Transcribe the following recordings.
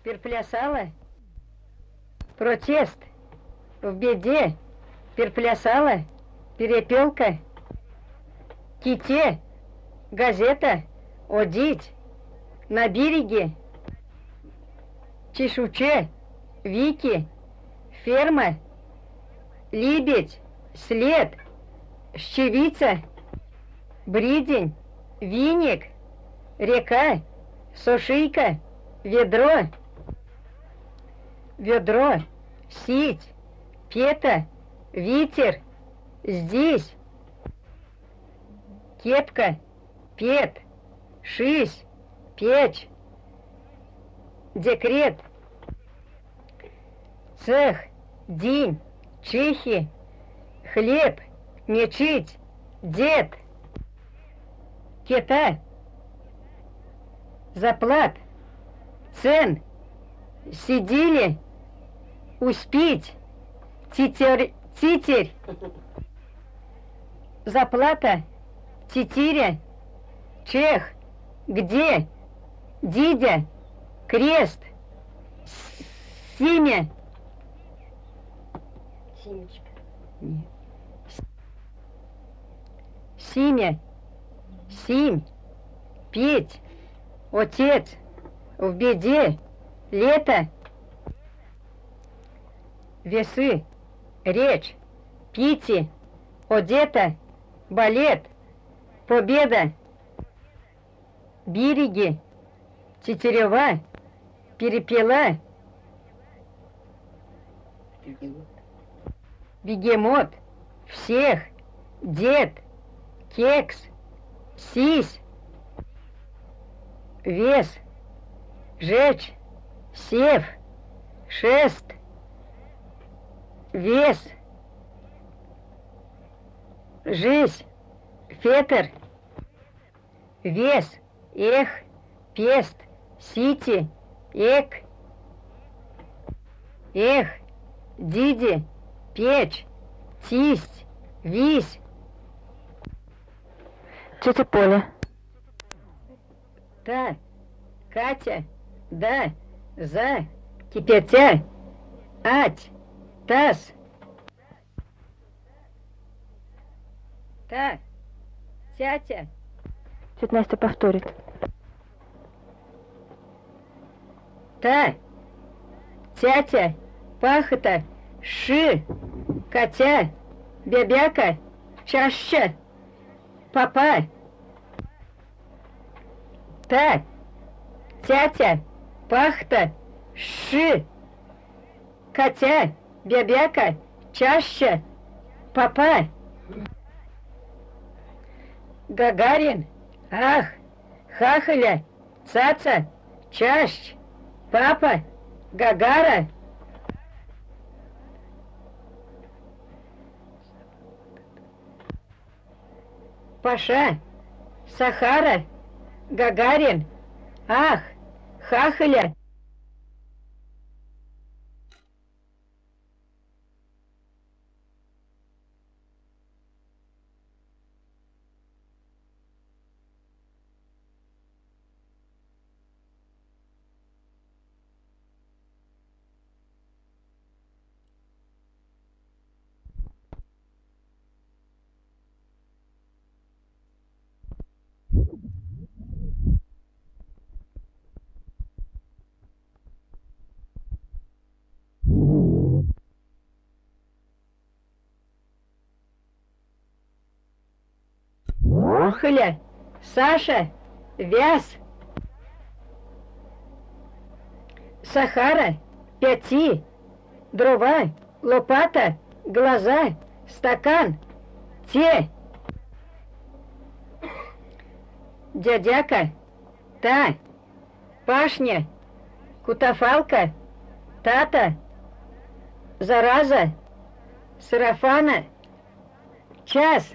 переплясала. Протест в беде, переплясала. Перепелка, ките, газета, одить, на береге, чешуче, вики, ферма, лебедь, след, щевица, бредень, веник, река, сушейка, ведро, сеть, пета, ветер, здесь, кепка, пет, шись, печь, декрет, цех, день, чехи, хлеб, мечеть, дед, кета, заплат, цен, сидели, успеть, тетерь, заплата, тетеря, чех, где, дидя, крест, семя. Семечка. Нет. Семя, симь, петь, отец, в беде, лето, весы, речь, пити, одета, балет, победа, береги, тетерева, перепела, бегемот, всех, дед, кекс, сись, вес, жечь, сев, шест, вес, жизнь, фетр, вес, эх, пест, сити, эк, эх, диди, печь, тисть, вись. Тетя Поля. Та, Катя, да, за, кипятя, ать, таз. Та, тятя. Тетя Настя повторит. Та, тятя, пахота, ши, котя, бябяка, чаща, папа. Та, тятя, пахта, ши, котя, бябяка, чаща, папа. Гагарин, ах, хахаля, цаца, чащ, папа, Гагара. Паша, Сахара, Гагарин, ах, хахаля. Хля, Саша, Вяз, Сахара, пяти, дрова, лопата, глаза, стакан, те, дядяка, та, пашня, кутафалка, тата, зараза, сарафана, час.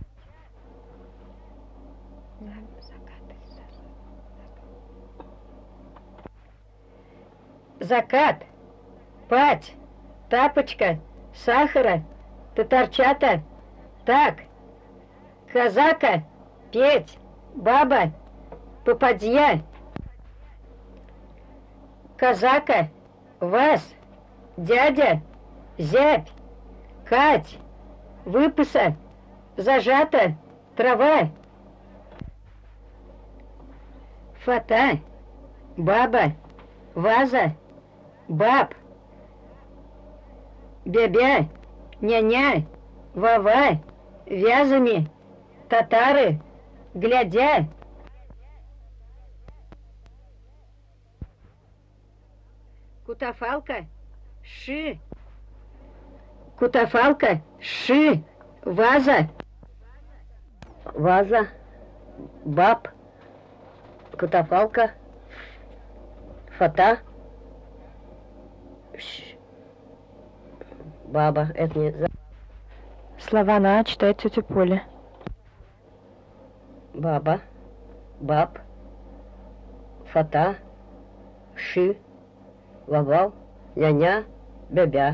Закат, пать, тапочка, сахара, татарчата, так, казака, петь, баба, попадья, казака, вас, дядя, зять, Кать, выпаса, зажата, трава. Фата, баба, ваза, баб, бебя, няня, вава, вязами, татары, глядя. Кутафалка, ши. Кутафалка, ши, ваза. Ваза, баб, катафалка, фата, баба. Это не... Слова на А читает тетя Поля. Баба, баб, фата, ши, вавал, няня, бебя.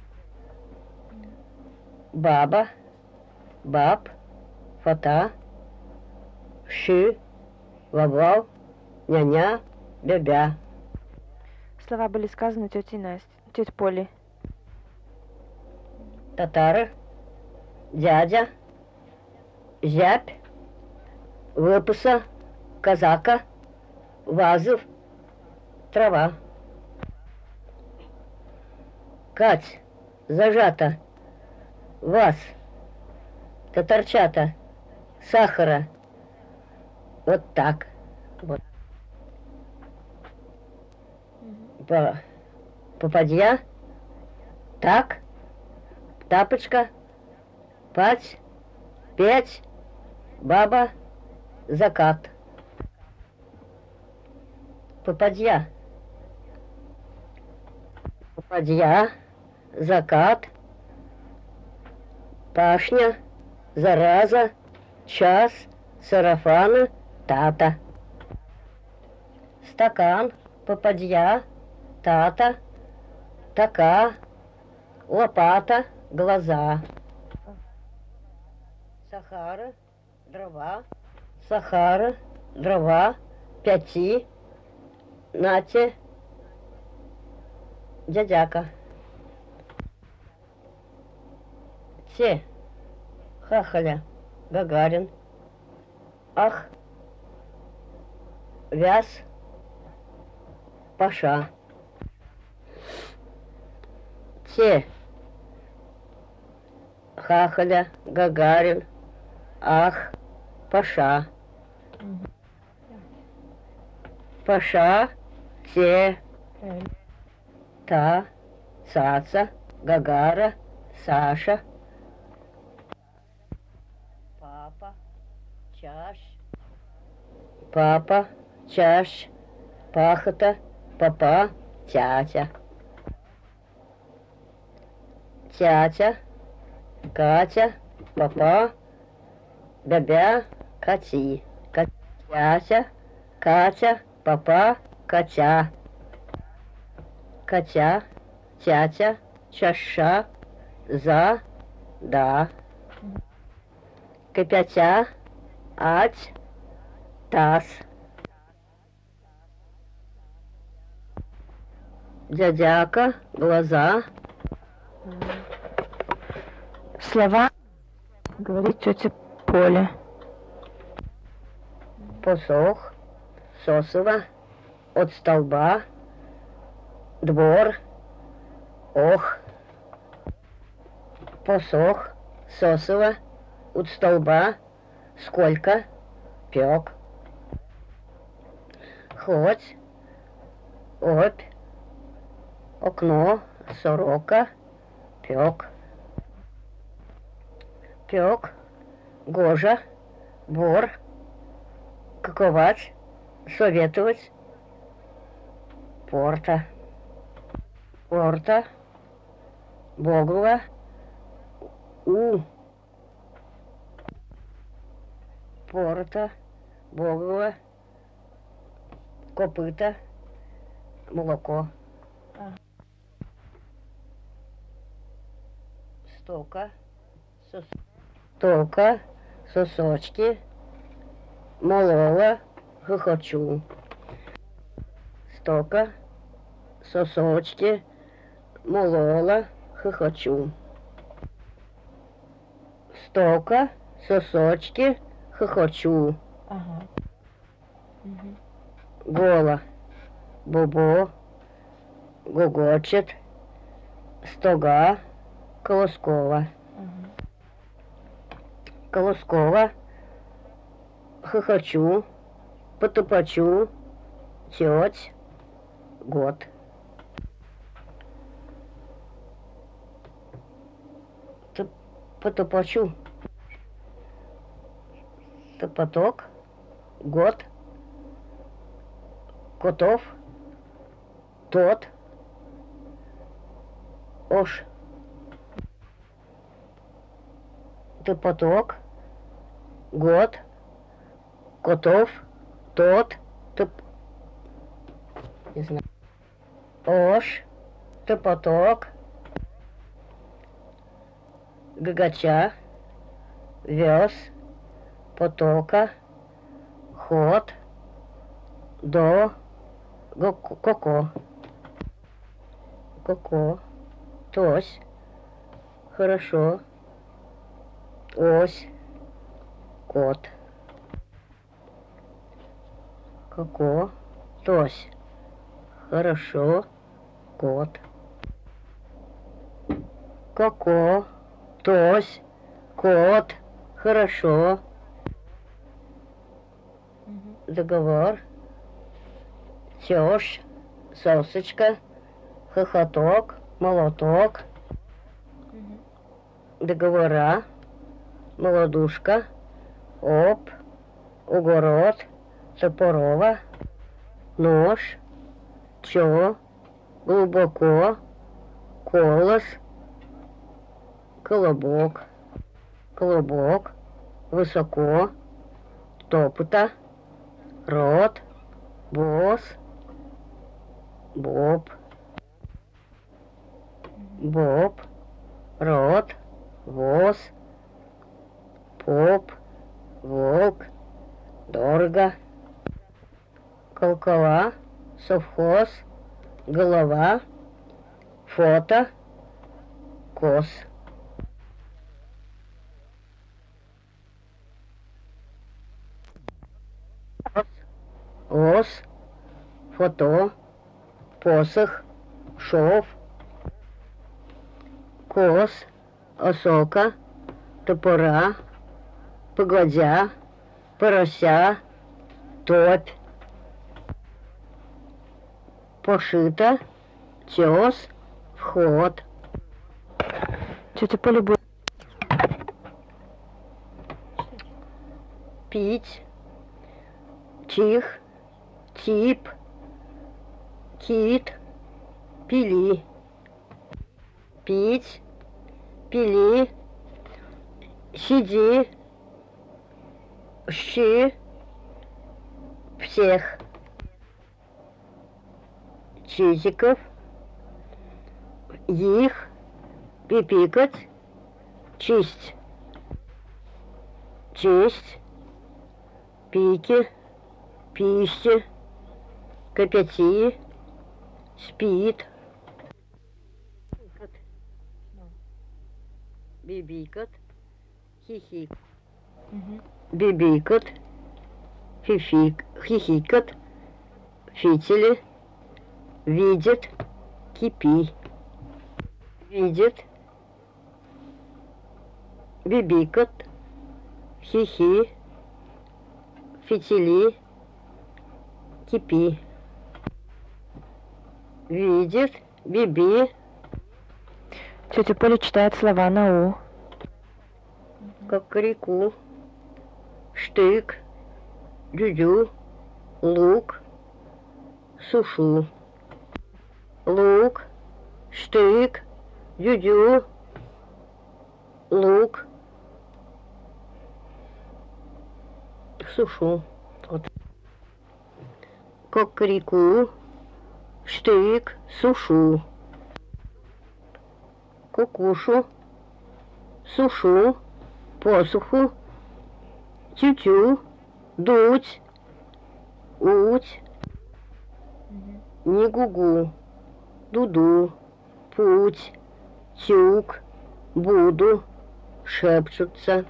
Баба, баб, фата, ши, вавал, няня, бебя. Слова были сказаны тетей Настей, тетей Полей. Татары, дядя, зябь, выпаса, казака, вазов, трава. Кать, зажата, вас, татарчата, сахара. Вот так. Вот. Попадья, так, тапочка, пать, пять, баба, закат. Попадья. Попадья, закат, пашня, зараза, час, сарафана, тата. Стакан, попадья, тата, така, лопата, глаза. Сахара, дрова, сахара, дрова, пяти, нате, дядяка. Те, хахаля, Гагарин, ах, вяз, паша. Те, хахаля, Гагарин, ах, паша. Паша, те, та, цаца, Гагара, Саша. Папа, чаш, папа, чаш, пахота, папа, тятя. Тятя, Катя, папа, бебя, кати. Тятя, Катя, папа, Катя. Катя, тятя, чаша, за, да. Кипятя, ать, таз. Дядяка, глаза. Слова говорит тетя Поля. Посох, сосово, от столба, двор, ох. Посох, сосово, от столба, сколько, пек. Хоть, опь, окно, сорока, пек. Пек, гожа, бор, каковать, советовать, порта. Порта, Богова, у. Порта, Богова, копыта, молоко. Стока, тока, сосочки, молола, хохочу. Стока, сосочки, молола, хохочу. Стока, сосочки, хохочу. Ага. Мгм. Гола, бобо, гогочет, стога, колоскова. Ага. Колоскова, хохочу, потопочу, теть, год. Потопочу, топоток, год, котов, тот, ош. Топоток, год, котов, тот, не знаю. Ош, топоток, гагача, вез, потока, ход, до, коко. Коко, тось, хорошо, ось, кот. Коко, тось, хорошо, кот. Коко, тось, кот, хорошо. Мгм. Договор. Тёж, сосочка, хохоток, молоток. Мгм. Договора. Молодушка, оп, огород, топорова, нож, чё, глубоко, колос, колобок, колобок, высоко, топота, рот, босс, боб, боб, рот, воз, поп, волк, дорого, колкова, совхоз, голова, фото, кос. Ос, фото, посох, шов, кос, осока, топора, погодя, порося, топь, пошито, тес, вход. Тетя Поля будет. Пить, чих, тип, кит, пили. Пить, пили, сиди, щи, всех. Чизиков, их, пипикать, чисть. Честь, пики, пищи, копяти, спит. Бибикот, хихик. Мгм. Бибикот, хихикот, фитили, видит, кипи. Видит, бибикот, хихи, фитили, кипи. Видит, биби, Тетя Поля читает слова на У. кукареку, штык, дюдю, лук, сушу. Лук, штык, дюдю, лук, сушу. Вот. Кукареку, штык, сушу. Кукушу, сушу, посуху, тютю, дуть, уть, не гугу, дуду, путь, тюк, буду, шепчутся.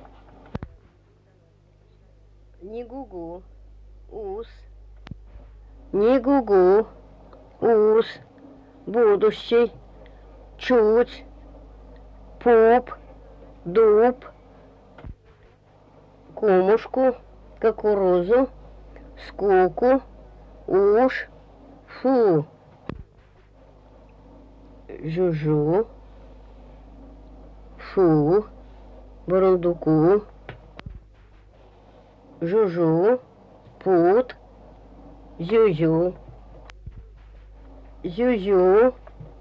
Не гугу, ус, не гугу, ус, будущий, чуть, пуп, дуб, кумушку, кукурузу, скуку, уж, фу, жужу, фу, бурундуку, жужу, пут, зюзю, зюзю,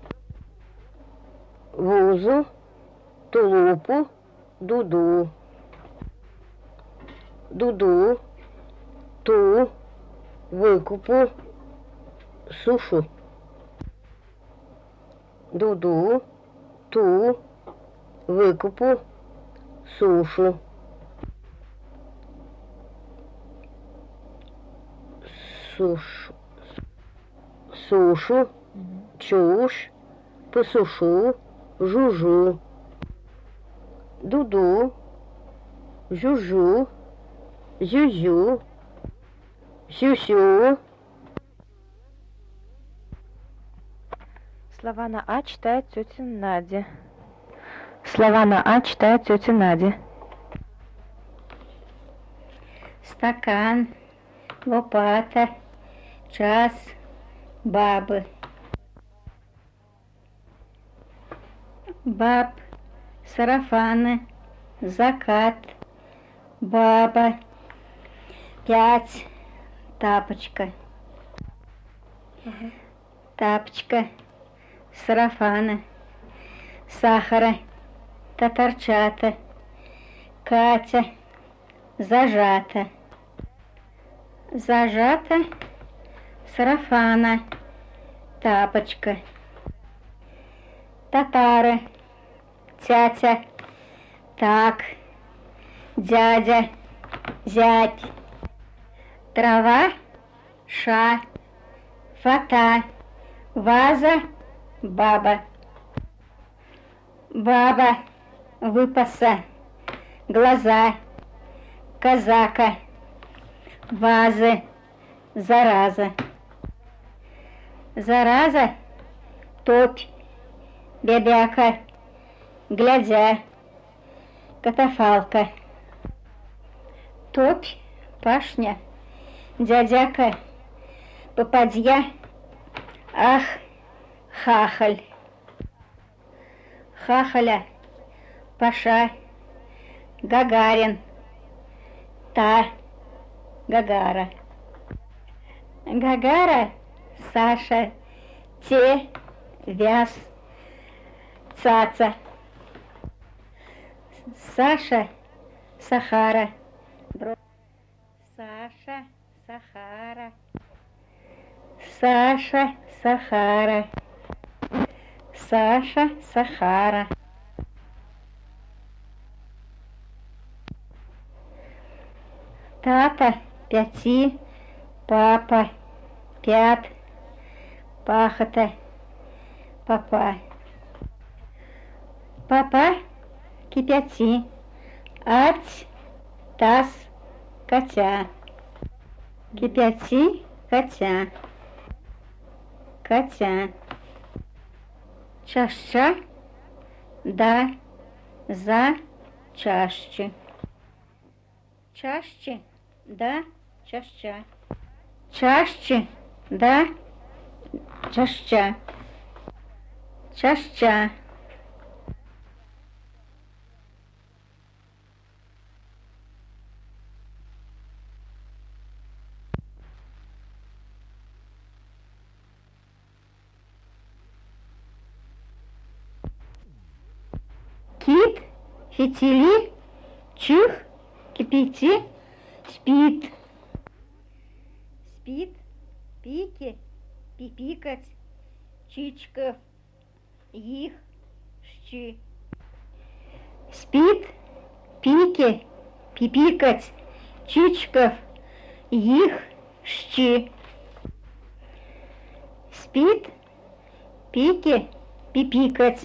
вузу, тулупу, дуду, дуду, ту, выкупу, сушу, дуду, ту, выкупу, сушу, сушу, сушу, чушь, посушу, жужу, дуду, жужу, зюзю, сюсю. Слова на А читает тетя Надя. Слова на А читает тетя Надя. Стакан, лопата, час, бабы. Баб, сарафаны, закат, баба, 5, тапочка. Тапочка, сарафана, сахара, татарчата, Катя, зажата. Зажата, сарафана, тапочка. Татары, тятя, так, дядя, зять. Трава, ша, фата, ваза, баба. Баба, выпаса, глаза, казака, вазы, зараза. Зараза, топь, бебяка, глядя, катафалка. Топь, пашня, дядяка, попадья, ах, хахаль. Хахаля, паша, Гагарин, та, Гагара. Гагара, Саша, те, вяз, цаца. Саша, Сахара. Саша, Сахара. Саша, Сахара. Саша, Сахара. Тата, 5, папа, 5, пахота, папа. Папа, кипяти, ать, таз, котя. Кипяти, котя. Котя. Чаща, да, за, чаще. Чаще, да, чаща. Чаще, да, чаща. Чаща. Кит, фитили, чих, кипяти, спит. Спит, пики, пипикать, чичков, их, щи. Спит, пики, пипикать, чичков, их, щи. Спит, Пики, пипикать.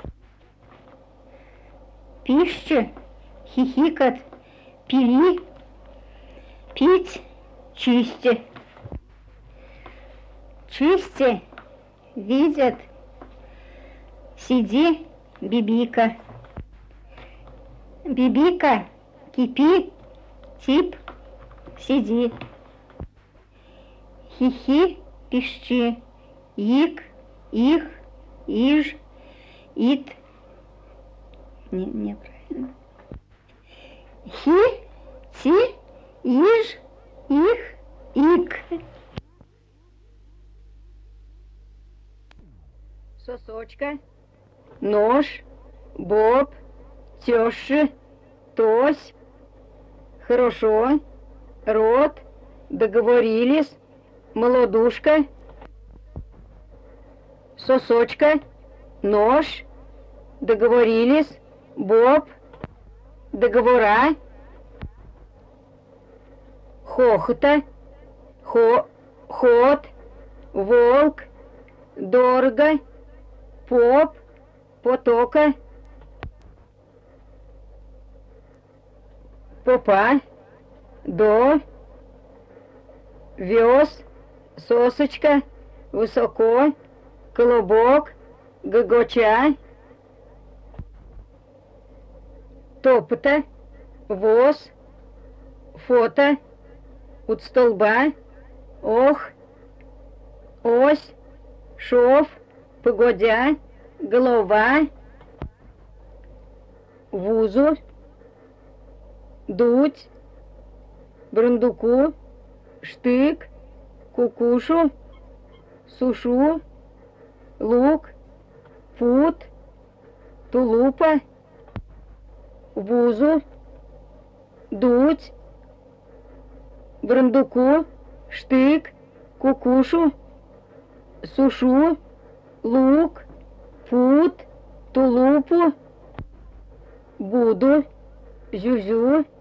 Пища, хихикать. Пили, пить, чисти. Чисти, видят. Сиди, бибика. Бибика, кипи, тип, сиди. Хихи, пищи. Ик, их, иж, ит. Неправильно. Хи, ти, иж, их, ик. Сосочка, нож, боб, теща, тось, хорошо, рот, договорились, молодушка, сосочка, нож, договорились, боб, договора, хохота, ход, волк, дорого, поп, потока, попа, до, вез, сосочка, высоко, колобок, гогоча, топота, воз, фото, от столба, ох, ось, шов, погодя, голова, вузу, дуть, брундуку, штык, кукушу, сушу, лук, пут, тулупа, вузу, дуть, брундуку, штык, кукушу, сушу, лук, пут, тулупу, буду, зюзю,